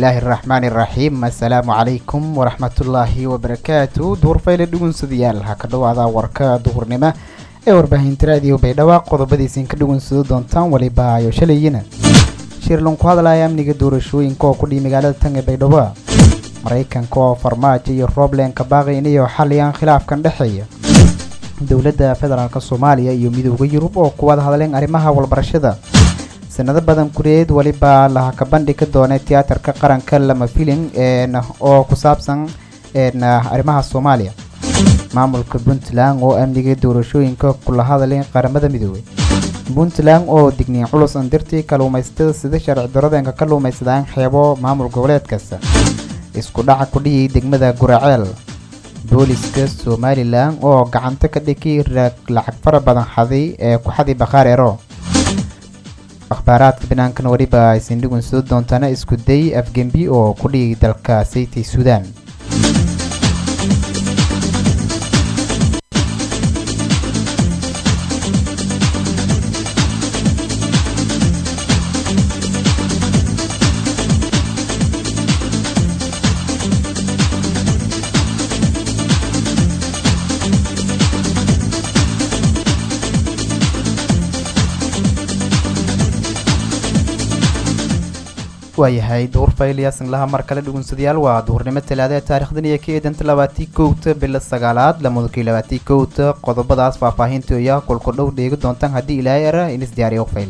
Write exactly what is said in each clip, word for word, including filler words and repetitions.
الله الرحمن الرحيم السلام عليكم ورحمة الله وبركاته دور فايل دوغن سديال هكذا هذا وركا دورنما ee warbaahinta raadiyo baydhabo qodobadiisa ka dhugan soo doontaan waliba ayo shalayina shirlon ku hadlaya amniga doorashooyinka oo ku dhigay magaalada tan ee baydhabo Mareykanka oo farmaajo iyo Roblen ka baaqaynay oo xaliyaan khilaafkan dhaxeeya dawladda federaalka Soomaaliya iyo midowga Yurub oo ku wada hadleen arrimaha walbarashada sanado badan kureed waliba la ka bandhigi doona tiyaatarka qaranka lama filin ee oo ku saabsan ee arrimaha Soomaaliya maamulka Puntland oo amniga doorashooyinka kula hadleen qaramada midoobay Puntland oo digniin culus andirtii kalluumaysatada sida sharci darrada kalluumaysadaan xeebo maamul goboleedkaas isku dhaca ku dhigay degmada Guraceel booliska Somaliland oo gacanta ka dhigay lacag fara badan xaday ee ku xaday Bakhareero akhbaaraadka banaanka wariba ay sindhigun soo doontana isku day Afgembi oo ku dhigay dalka Sayti Sudan waayahay door fayliyaasan laha mar kale dhugunsadayaal waa duurnimo talaada taariikhdan iyo keedanta labaatan iyo kow bil sagaalaad lamadii labaatan iyo kow qodobadaas faahfaahinta iyo kulku dhow dheegi doontaan hadii ilaahay ara in is diyaariyo fayl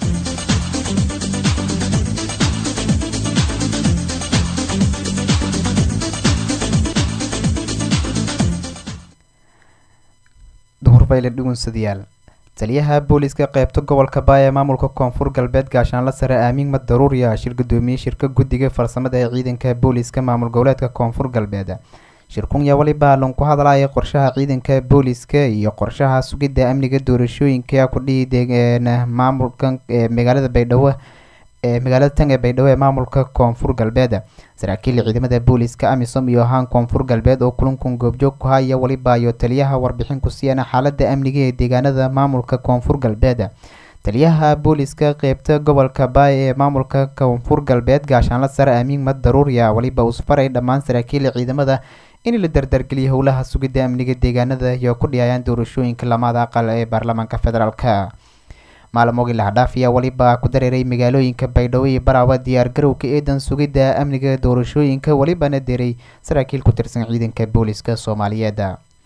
door fayl dhugunsadayaal taliyaha booliska qaybta gobolka Baaya maamulka koonfur galbeed gaashaan la sare aamin mad daruuriya shir gudoomiye shirka guddiga farsamada ee ciidanka booliska maamul goboleedka koonfur galbeed shirkun yaa waliba lan ku hadlaayay qorshaha ciidanka booliska iyo qorshaha sugidda amniga doorashooyinka ku dhigay maamulka magaalada Baydhabo ee magaalada tan ee Baydhabo ee maamulka koonfur galbeed saraakiil ciidamada booliska amisom iyo haan koonfur galbeed oo kulankan goobjoog ku haya waliba iyo taliyaha warbixin ku siiyana xaaladda amniga ee deegaanada maamulka koonfur galbeed taliyaha booliska qaybta gobolka Baaya ee maamulka koonfur galbeed gaashaan la sare aamin mad daruuriya waliba uu faray dhammaan saraakiil ciidamada in la dardargeliyo howlaha sugidda amniga deegaanada iyo ku dhiyayaan doorashooyinka lamada aqal ee baarlamaanka federaalka maalmoodii la dhaafiya waliba ku dareeray magaalooyinka Baydhabo iyo Baraawe diyaar garowga eedan sugidda amniga doorashooyinka waliba na diray saraakiil ku tirsan ciidanka booliska Soomaaliyeed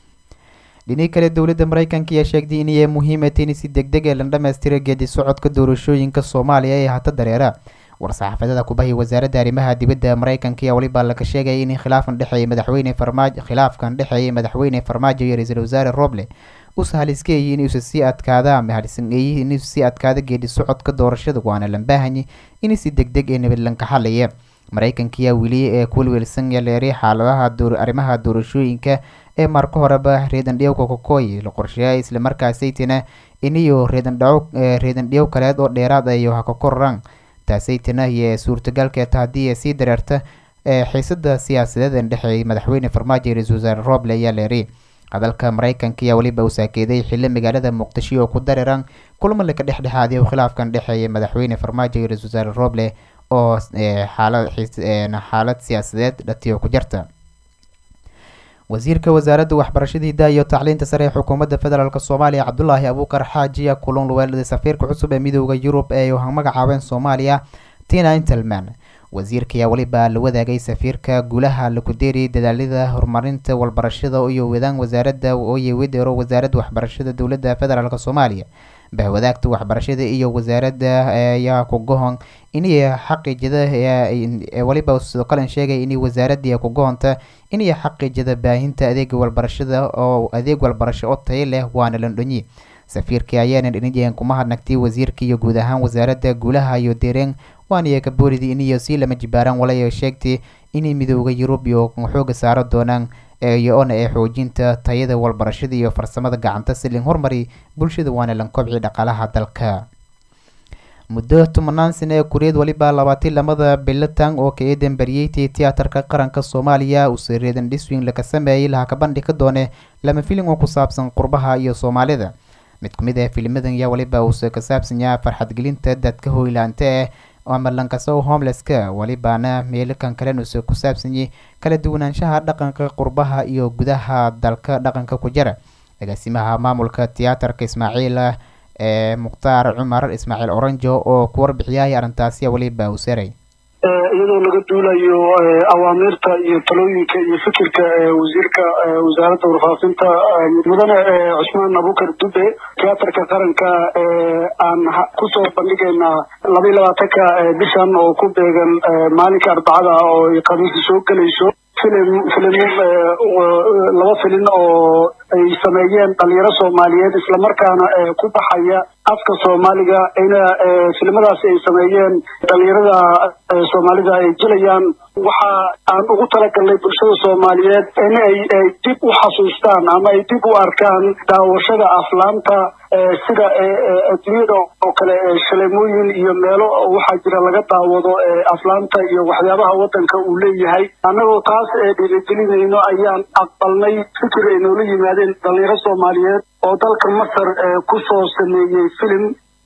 dhinaca kale dawladda Mareykanka ayaa sheegtay in ay muhiim tahay in si degdeg ah loo dhameystiro geedi socodka doorashooyinka Soomaaliya ee hata dareera war-saxaafadda ku bahay wasaaradda arrimaha dibadda Mareykanka ayaa waliba la ka sheegay in khilaafkan dhaxeeyay madaxweyne Farmaajo khilaafkan dhaxeeyay madaxweyne Farmaajo iyo ra'iisul wasaare Roble usahaliskay in uu si adkaada ama halisan ay in si adkaada geedi socodka doorashada waana la baahanyi in si degdeg ah nabad lan ka xalaya Mareykanka ayaa wili ee kulweelsan yaleeray xaaladaha door arrimaha doorashooyinka ee marka horeba reedan dhiyow ka kooy la qorsheeyay isla markaas aytina iniyo reedan dhaw reedan dhiyow kale oo dheeraad ah iyo ka korran taasaytina iyo suurtagalka taadii si dareerta ee xiisada siyaasadeed ee dhaxay madaxweyne Farmaajo iyo ra'iisul wasaare Roble ayaa leeray hadalka Mareykanka ayaa waliba uu saakeeday xilli magaalada Muqdisho oo ku dareeran kulamo la ka dhexdhexaadiyo khilaafkan dhaxeeya madaxweyne Farmaajo iyo ra'iisul wasaare Roble oo xaalad xaalad siyaasadeed dhatiyo ku jirta wasiirka wasaaradda waxbarashada iyo tacliinta sare ee xukuumadda federaalka Soomaaliya Cabdullaahi Abuukar Xaaji kulan luwaalada safiirka cusub ee midowga Yurub ee uu magacaabeen Soomaaliya Tina Intelman wasiirka ayaa waliba la wadaagay safiirka guulaha la ku deeray dadaalada horumarinta walbarashada iyo wadaan wasaaradda oo yeedero wasaaradda waxbarashada dawladda federaalka Soomaaliya bahwadaagta waxbarashada iyo wasaaradda ayaa ku go'an inay xaqiijada ee waliba sidoo kale sheegay in wasaaradda ku go'anta inay xaqiijada baahinta adeeg walbarashada oo adeeg walbarasho oo tayo leh waana la dhonyi safiirka ayaana dhinajeen kuma hadnagtay wasiirka iyo guud ahaan wasaaradda guulaha iyo deereen waana ka booridi in si lama jibaaran walaa sheegtay in midowga Yurub iyo xooga saaro doonaan iyo ona ee xoojinta tayada walbarashada iyo farsamada gacanta si lin hormari bulshada waana lan kobci dhaqaalaha dalka muddo toban sano ee kureed waliba labaatan lamada bilatan oo ka eedan bariyay tiyaatarka qaranka Soomaaliya uu sareedan dhiswin la ka sameeyay la ka bandhig doone lama filin oo ku saabsan qurbaha iyo Soomaalida mid kamid ah filmadan yaa waliba uu ka saabsan yahay farxad gelinta dadka hooylaanta ama lankasow homelesska walibaana meelakan kalen uu ku saabsanyay kala duwanaanshaha dhaqanka qurbaha iyo gudaha dalka dhaqanka ku jira agaasimaha maamulka tiyaatarka Ismaaciil ee Mukhtaar Cumar Ismaaciil Oranjo oo ku warbixiyay arintaasi waliba uu saray iyadoo laga duulayo awaamirta iyo talooyinka iyo fikirka wasiirka wasaaradda warfaafinta mudane Cusmaan Abuukar Dube tiyaatarka qaranka aan ku soo bandhigaynaa laba iyo labaatanka bishan oo ku beegan maalinka Arbacada oo khamiis soo galayso filim filim laba filim oo ay sameeyeen dhalinyaro Soomaaliyeed isla markaana ku baxaya afka Soomaaliga ina filimadaas ay sameeyeen dhalinyarada Soomaalida ay jilayaan waxa aan ugu talagalnay bulshada Soomaaliyeed in ay dib u xasuustaan ama ay dib u arkaan daawashada aflaanta sida adduunyada oo kale shaleemooyin iyo meelo waxa jira laga daawado aflaanta iyo waxyaabaha wadanka uu leeyahay anagoo taas dhiirigelinayno ayaan aqbalnay fikir ay noola yimaadeen dhalinyaro Soomaaliyeed oo dalka Masar ku soo sameeyay film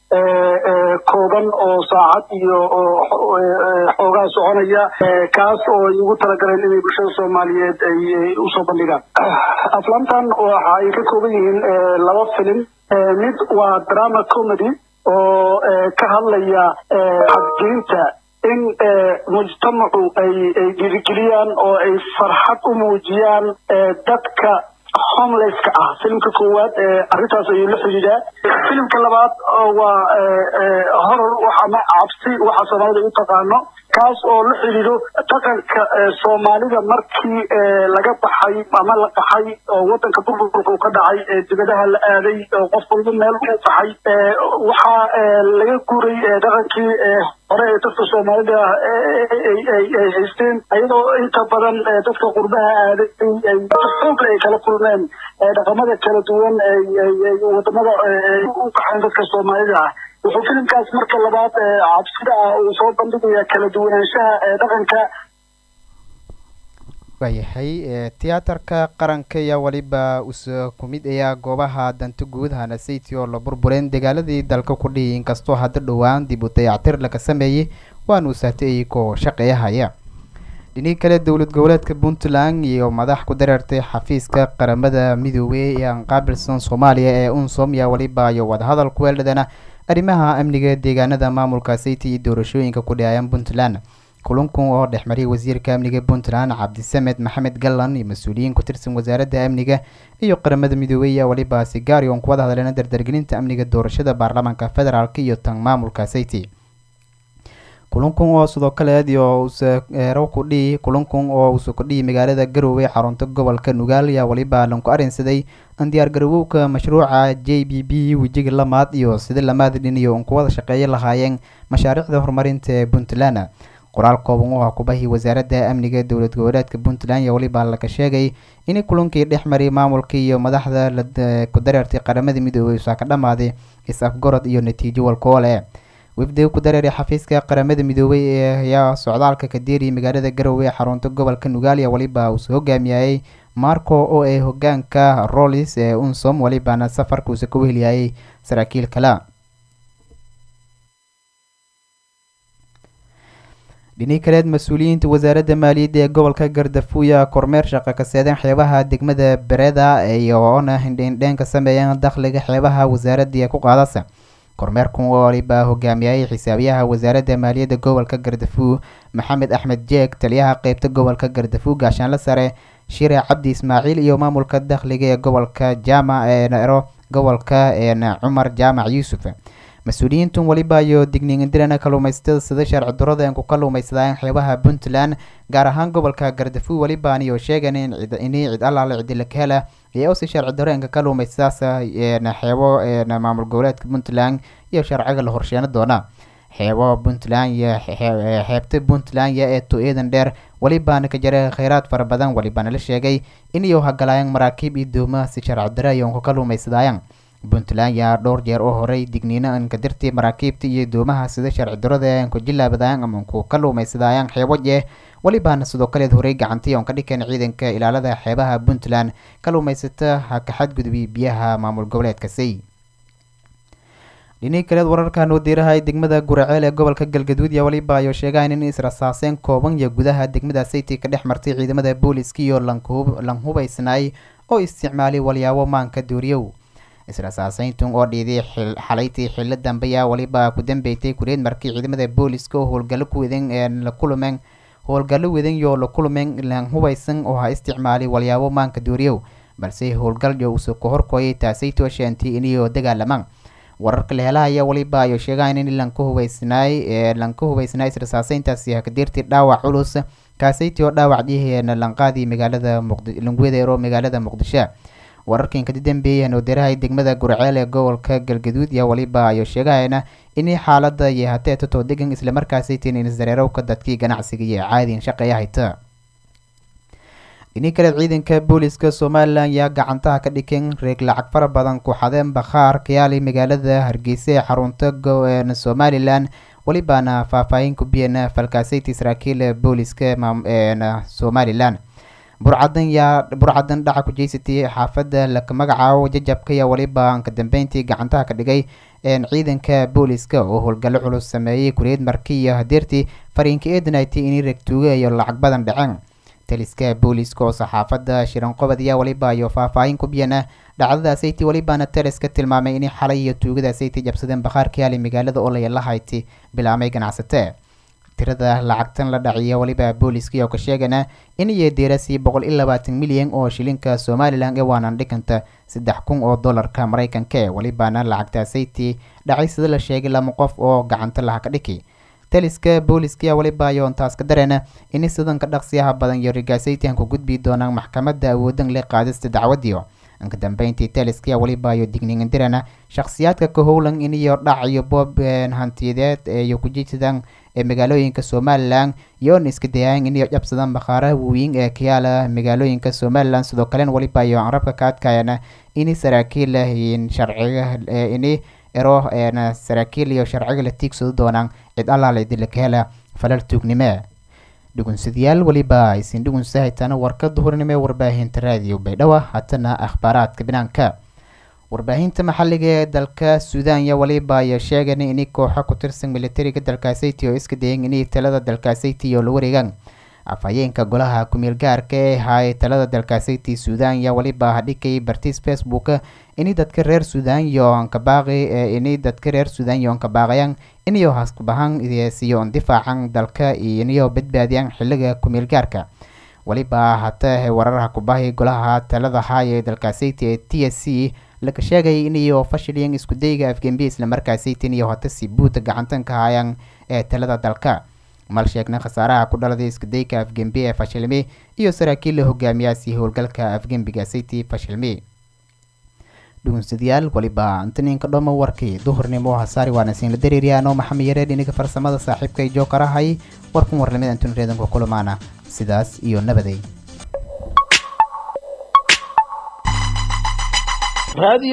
kooban oo saacad iyo xoogaa soconaya kaas oo ugu talagaleen in bulshada Soomaaliyeed ay u soo bandhigaan aflaantan waxa ay ka kooban yihiin laba film mid waa drama comedy oo ka hadlaya xaqdiinta in mujtamacu ay dhiirigeliyaan oo ay farxad u muujiyaan dadka homelesska ah filmka koowaad arintaas ayuu la xidhiidhaa filmka labaad waa horror waxa ma cabsi waxa Soomaalida u taqaano kaas oo la xidhiidho dhaqanka Soomaalida markii laga baxay ama la qaxay oo wadanka burburku ka dhacay dibadaha la aaday oo qof walba meel u baxay waxa laga guuray dhaqankii hore ee dadka Soomaalida ay haysteen ayadoo inta badan dadka qurbaha aaday ay xoog ay kala kulmeen dhaqamada kala duwan ee wadamada u qaxay dadka Soomaalida wuxuu filimkaas marka labaad cabsida uu soo bandhigaya kala duwanaanshaha dhaqanka wayahay tiyaatarka qaranka iyo waliba uu ku mid ayaa goobaha danta guud hana City oo la burbureen dagaaladii dalka ku dhigay inkastoo hadda dhawaan dib u dayactir laga sameeyay waan uu saatay ko shaqeeyahaya dhinaca kale dawlad goboleedka Puntland iyo madax ku dareertay xafiiska qaramada midoobay ee qaabilsan Soomaaliya ee UNSOM ya waliba iyo wada hadal ku weeladana arrimaha amniga deegaanada maamulka City iyo doorashooyinka ku dhacayaan Puntland kulankan oo dhexmaray wasiirka amniga Puntland Cabdisamed Maxamed Gallan iyo mas'uuliyiin ku tirsan wasaaradda amniga iyo qaramada midoobay ee waliba si gaar ah ku wada hadleen dardargelinta amniga doorashada baarlamaanka federaalka iyo tan maamulka City kulankan oo sidoo kale iyo uu ku dhii kulankan oo uu ku dhii magaalada Garowe xarunta gobolka Nugaal ya waliba lan ku arinsaday in diyaar garowga mashruuca J B B wajiga lamaad iyo sida lamaad dhinayo oo ku wada shaqeeyay lahaayeen mashaariicda horumarinta ee Puntland qoraal kooban oo ku baahi wasaaradda amniga dawlad goboleedka Puntland ya waliba la ka sheegay in kulankii dhexmaray maamulka iyo madaxda ku dareertay qaramada midoobay oo ka dhamaaday is-afgarad iyo natiijo walkoole wafdi ku dareeray xafiiska qaramada midoobay ee ya socdaalka ka diiray magaalada Garowe xarunta gobolka Nugaal ya waliba uu soo hogaamiyay Marco oo ay hogaanka Rolls ee UNSOM waliba safarka uu ku weheliyay saraakiil kala dhinaca kale mas'uuliyiinta wasaaradda maaliyadda ee gobolka Gardafuuya kormeer shaqo ka saadeen xeebaha degmada Bereda iyo ona hindheen ka sameeyeen dakhliga xeebaha wasaaradda ku qaadasa kormeerkan oo waliba hogaamiyay xisaabiyaha wasaaradda maaliyadda gobolka Gardafuu Maxamed Axmed Jeeg taliyaha qaybta gobolka Gardafuu gaashaan la sare Shire Cabdi Ismaaciil iyo maamulka dakhliga ee gobolka Jaamac ee Nairo gobolka ee Cumar Jaamac Yuusuf mas'uuliyiintu waliba iyo digniin dirana kalluumaysatada sida sharci darrada ay ku kalluumaysadaan xeebaha Puntland gaar ahaan gobolka Gardafuu waliba iyo sheegan in cid allaale cid la kala iyo si sharci darro ka kalluumaysadas ee xeebo ee maamul goboleedka Puntland iyo sharciga la horsheena doona xeebo Puntland iyo xeebta Puntland ee to-eedan dheer waliba ka jira kheyraad fara badan waliba la sheegay in iyo hagalayaan maraakiib iyo doomo si sharci darro ay ku kalluumaysadaan Puntland ya dhowr jeer oo horay digniino aan ka dirtay maraakiibta iyo doomaha sida sharci darrada ay ku jilaabadaan ama ku kalluumaysadaan xeebo je waliba sidoo kale horay gacantii oo ka dhigeen ciidanka ilaalada xeebaha Puntland kalluumaysata ha ka xadgudbi biyaha maamul goboleedka say dhinaca kale wararkan oo diirahay degmada Guraceel ee gobolka Galgaduud iyo waliba ayo sheegay in israasaaseen kooban iyo gudaha degmada City ka dhex martay ciidamada booliska iyo lanhubaysnay oo isticmaalay walyaabo maanka duuriyow israasaaseyntan oo dhiiday xalaytii xilli dambe ayaa waliba ku dambeeyay kureed markii ciidamada booliska oo howlgallo ku wadeen ee la kulmeen howlgallo wadeen iyo la kulmeen lanhubaysan oo ha isticmaalay walyaabo maanka duuriyow balse howlgal iyo soo horkooyay taasay tooshantii inay dagaalamaan wararka la helaya waliba ayo sheegay in lanku hubaysnay ee lanku hubaysnay israasaaseyntaasi ka dirtay dhaawac culus kaasaytii oo dhaawac diheena lanqaadi magaalada Muqdisho langweedeero magaalada Muqdisho wararkan ka dambeeyay oo dirahay degmada Guraceel ee gobolka Galgaduud iyo waliba ayo sheegayna in xaaladda ay hatay toto degan isla markaasay tiin in zareerow ka dadkii ganacsiga iyo caadiin shaqeeya hayta inii kale ciidanka booliska Soomaaliland yaa gacantaha ka dhigeen reeg lacag fara badan ku xadeen bakhaar kiyaali magaalada Hargeysa ee xarunta gobolka Soomaaliland walibana faahfaahin ku biyana falkaasaytii Israa'iil booliska ee Soomaaliland burcadan yaa burcadan dhaca ku jeysatay xaafadda la magacaabo jajabka iyo waliba ka dambeyntii gacantaha ka dhigay een ciidanka booliska oo howlgallo culus sameeyay kureed markii iyo hadeertii fariinka eednayti in reegtuuga iyo lacag badan dhaceen taliska booliska oo saxaafadda shiran qobad iyo waliba iyo faahfaahin ku biyana dhacdadaas ay walibana taliska tilmaamay in xalay iyo tuugadaas ay jabsadeen bakhaarka yaali magaalada oo la yelahayti bilaamay ganacsatay tirada lacagtan la dhaciyo waliba booliska iyo ka sheegana in ay deerasi boqol iyo labaatan milyan oo shilinka Soomaaliland ee waanan dhiganta saddex kun oo dollarka Mareykanka walibana lacagtaas ay dhacay sida la sheegay lama qof oo gacanta laha ka dhigay taliska booliska waliba iyo intaas ka dareena in sidan ka dhaqsiyaha badan iyo rigaasaytaan ku gudbi doonaan maxkamadda awoodan leh qaadista dacwadiyo anka dambeyntii taliska waliba iyo digniin dirana shakhsiyaadka ka howlan in iyo dhac iyo bob hantiyadeed iyo ku jiidaan ee magaalooyinka Soomaaliland iyo iska dayaan in iyo jabsadaan bakhaaraha weyn ee kiyaala magaalooyinka Soomaaliland sidoo kale waliba iyo carabka ka adkaayana in saraakiil lahayn sharciga in ero ee saraakiil iyo sharciga la tiigsado doonaan cid allaale dil ka hela falal tuugnimo dhugunsidayaal waliba isin dhugunsahaytana warkad hornimo warbaahinta raadiyo Baydhabo hatana akhbaaraadka banaanka warbaahinta maxalliga ee dalka Suudaan ya waliba ay sheegeen in kooxo ku tirsan militariga dalkaasi oo iska dayeen in talada dalkaasi iyo la wareegaan afhayeenka golaha ku meel gaarka ee hay talada dalkaasi Suudaan ya waliba hadikay bartiis Facebook in dadka reer Suudaan iyo an ka baaqay in dadka reer Suudaan iyo an ka baaqayaan in iyo hasku bahan siyo difaacan dalka iyo badbaadiyaan xilliga ku meel gaarka waliba hata wararka ku baahay golaha talada hay dalkaasi T S C laga sheegay in iyo fashiliyeen isku dayga Afgembi isla markaasay tin iyo hata si buuta gacantan ka hayaan ee talada dalka mal sheegna khasaaraha ku dhaladay isku dayga Afgembi ee fashilmay iyo saraakiil hogaamiyaasi howlgalka Afgembiga City fashilmay dhugunsidayaal waliba antanin ka dhamo warkii duhurnimo hasaari waana siin la dareeriyaano maxamed yareed inaga farsamada saaxiibkay jookarahay warkun warlamada antun reedan ku kulmaana sidaas iyo nabaday radio